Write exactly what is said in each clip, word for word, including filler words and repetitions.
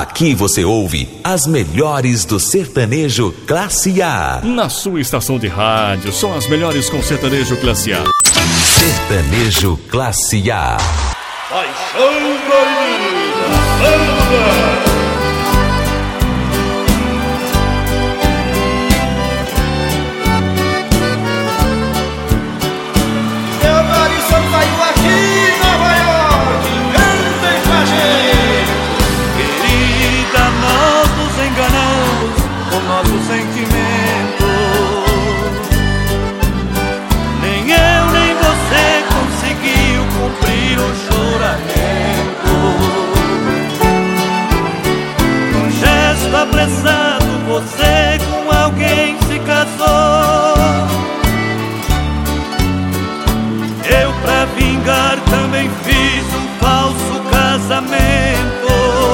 Aqui você ouve as melhores do sertanejo Classe A. Na sua estação de rádio, são as melhores com sertanejo Classe A. Sertanejo Classe A. Paixão proibida. Sentimento, nem eu nem você conseguiu cumprir o juramento. Num gesto apressado você com alguém se casou. Eu pra vingar também fiz um falso casamento.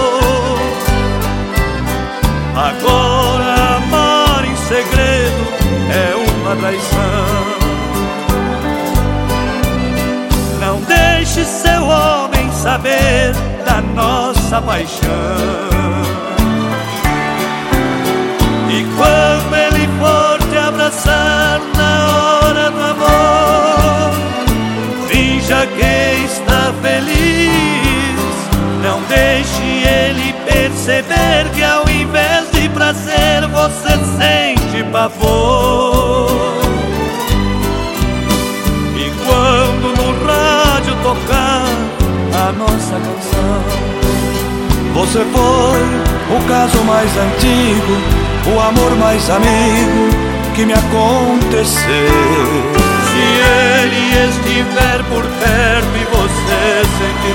Agora segredo é uma traição. Não deixe seu homem saber da nossa paixão. E quando ele for te abraçar na hora do amor, finja que está feliz. Não deixe ele perceber que ao invés de prazer você sente pavor. E quando no rádio tocar a nossa canção, você foi o caso mais antigo, o amor mais amigo que me aconteceu. Se ele estiver por perto e você sentir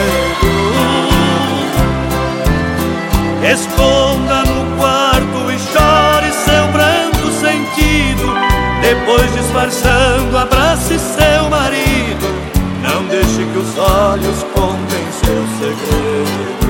medo, esconda no quarto e chore seu pranto sentido. Depois, disfarçando, abrace seu marido. Não deixe que os olhos contem seu segredo.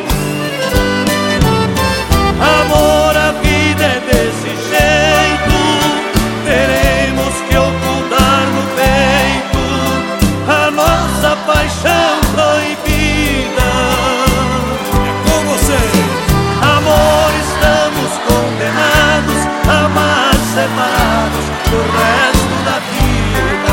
Amor, a vida é desse jeito. Teremos que ocultar no peito a nossa paixão proibida. É com você. Amor, estamos condenados a amar separados do resto da vida.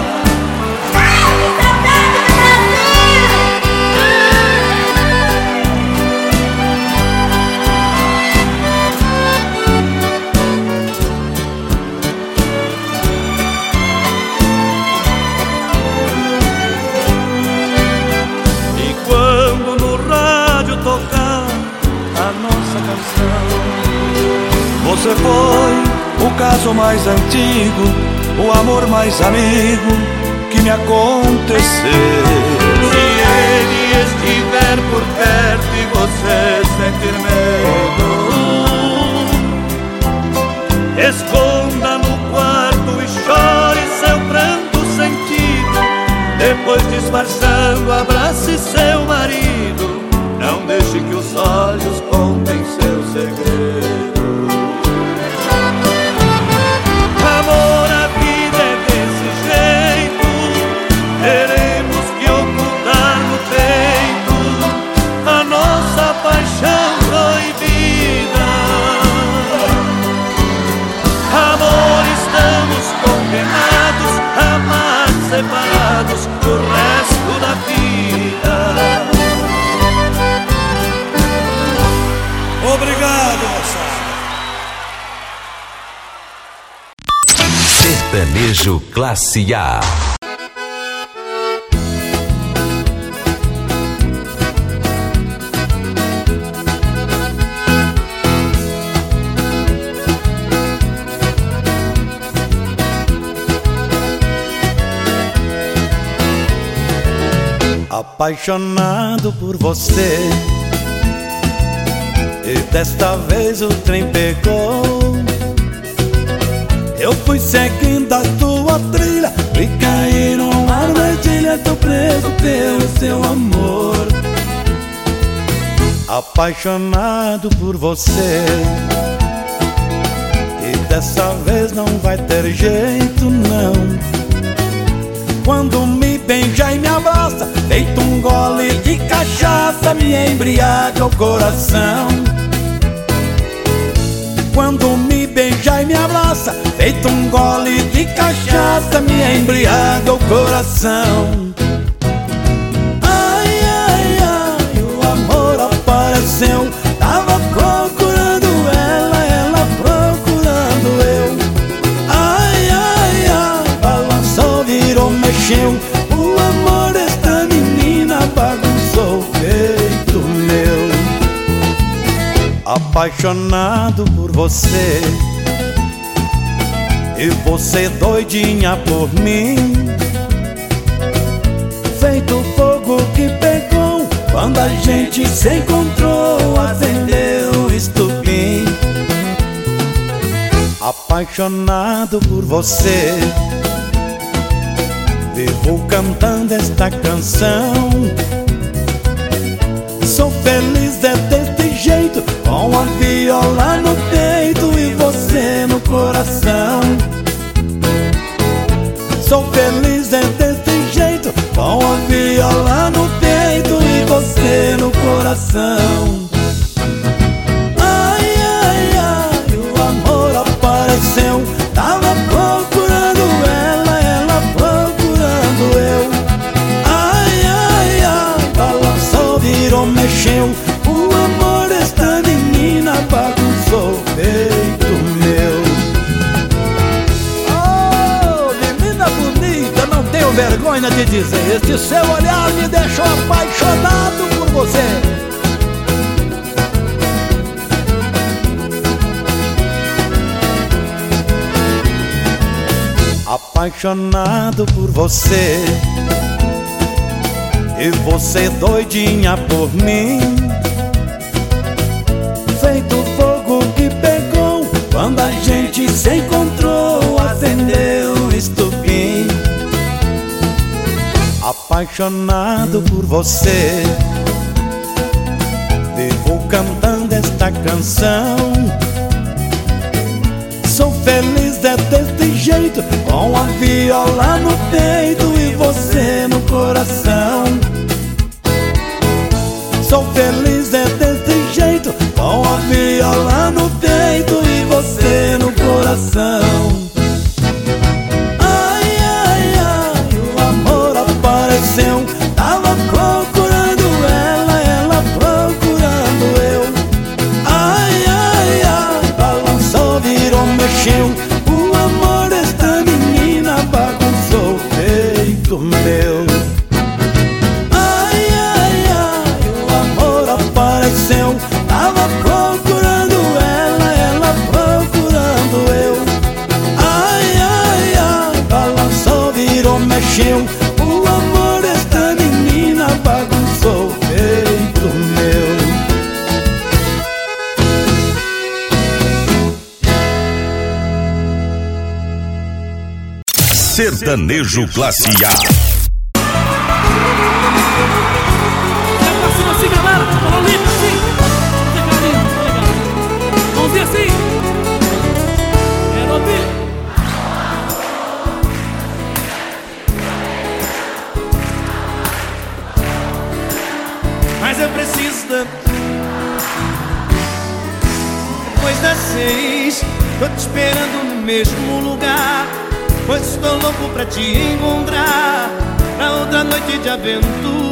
E quando no rádio tocar a nossa canção, você foi o caso mais antigo, o amor mais amigo que me aconteceu. Se ele estiver por perto e você sentir medo, esconda no quarto e chore seu pranto sentido. Depois, disfarçando, abrace seu marido. Não deixe que os olhos contem seu segredo. Amor, a vida é desse jeito. Teremos que ocultar no peito a nossa paixão proibida. Amor, estamos condenados a amar separados do resto da vida. Obrigado, moçada. Sertanejo Classe A. Apaixonado por você, e desta vez o trem pegou. Eu fui seguindo a tua trilha e caí numa armadilha. Tô preso pelo seu amor. Apaixonado por você, e dessa vez não vai ter jeito não. Quando me beija e me abraça, feito um gole de cachaça, me embriaga o coração. Quando me beija e me abraça, feito um gole de cachaça, me embriaga o coração. Ai, ai, ai, o amor apareceu, tava procurando ela, ela procurando eu. Ai, ai, ai, balançou, virou, mexeu, o amor desta menina bagunçou o peito meu. Apaixonado por você, e você doidinha por mim, feito fogo que pegou quando a gente se encontrou, acendeu o estupim. Apaixonado por você, vivo cantando esta canção. Sou feliz é deste jeito, com a viola no peito e você no coração. Sou feliz é deste jeito, com a viola no peito e você no coração. Ai, ai, ai, o amor apareceu, tava procurando ela, ela procurando eu. Ai, ai, ai, balançou, virou, mexeu, o amor desta menina bagunçou o peito meu. Oh, menina bonita, não tenho vergonha de dizer, este seu olhar me deixou apaixonado por você. Apaixonado por você, e você doidinha por mim, feito fogo que pegou quando a gente se encontrou, acendeu o estupim. Apaixonado por você, vivo cantando esta canção. Sou feliz é deste jeito, com a viola no peito e você no coração. Sou feliz é desse jeito, com a viola no peito e você no coração. Ai, ai, ai, o amor apareceu, tava procurando ela, ela procurando eu. Ai, ai, ai, balançou, virou, mexeu, o amor desta menina bagunçou o peito meu. Tava procurando ela, ela procurando eu. Ai, ai, ai, balançou, virou, mexeu, o amor desta menina bagunçou o peito meu. Sertanejo Classe A. Mas eu preciso da... Depois das seis, tô te esperando no mesmo lugar, pois estou louco pra te encontrar, pra outra noite de aventura.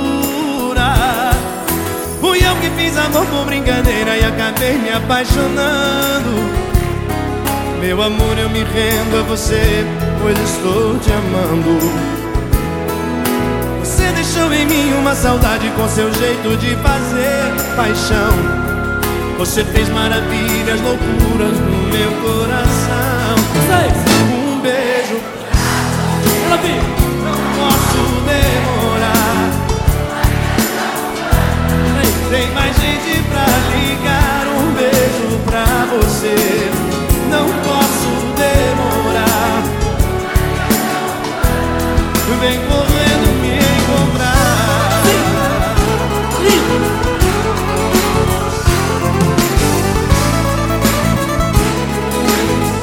Fui eu que fiz amor por brincadeira e acabei me apaixonando. Meu amor, eu me rendo a você, pois estou te amando. Você deixou em mim uma saudade com seu jeito de fazer paixão. Você fez maravilhas, loucuras no meu coração. Um beijo, não posso demorar. Tem mais gente pra ligar. Um beijo pra você, não posso demorar. Vem correndo me encontrar.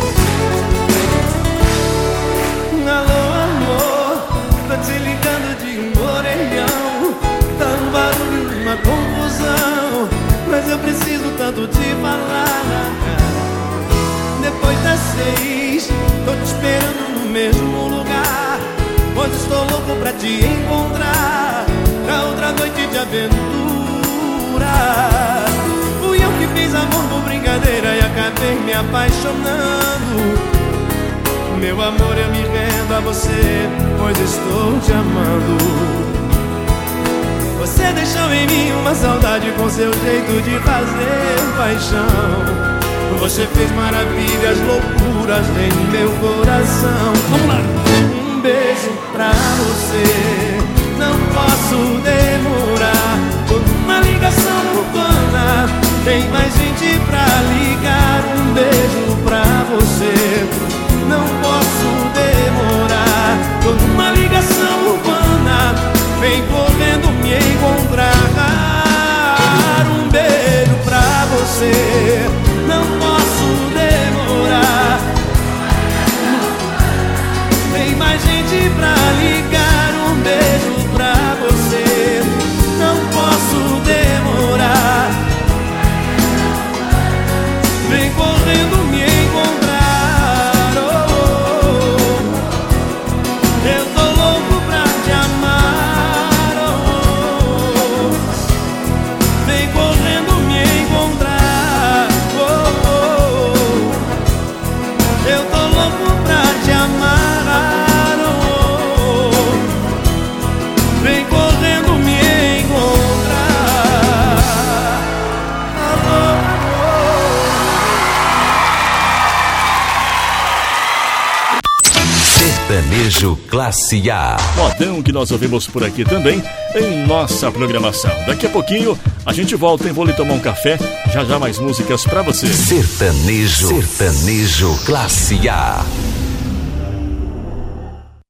Alô, amor, tô te ligando de preciso tanto te falar. Depois das seis, tô te esperando no mesmo lugar, pois estou louco pra te encontrar, pra outra noite de aventura. Fui eu que fiz amor por brincadeira e acabei me apaixonando. Meu amor, eu me rendo a você, pois estou te amando. Você deixou em mim uma saudade com seu jeito de fazer paixão. Você fez maravilhas, loucuras em meu coração. Vamos lá! Um beijo pra você, não posso demorar. Tô numa ligação urbana, tem mais gente pra ligar. Um beijo pra você, não posso demorar. Tô numa ligação urbana, vem correndo me encontrar. Um beijo pra você, não posso demorar. Tem mais gente pra ligar. Um beijo pra você, não posso demorar. Vem correndo me encontrar. Oh, oh, oh. Eu tô louco pra te amar. Oh, oh, oh. Vem correndo me encontrar. Oh, oh, oh. Eu tô louco pra te amar. Oh, oh. Vem correndo me encontrar. Oh, oh, oh. Sertanejo Classe A. Modão que nós ouvimos por aqui também em nossa programação. Daqui a pouquinho a gente volta, hein? Vou lhe tomar um café. Já já mais músicas pra você. Sertanejo, Sertanejo Classe A.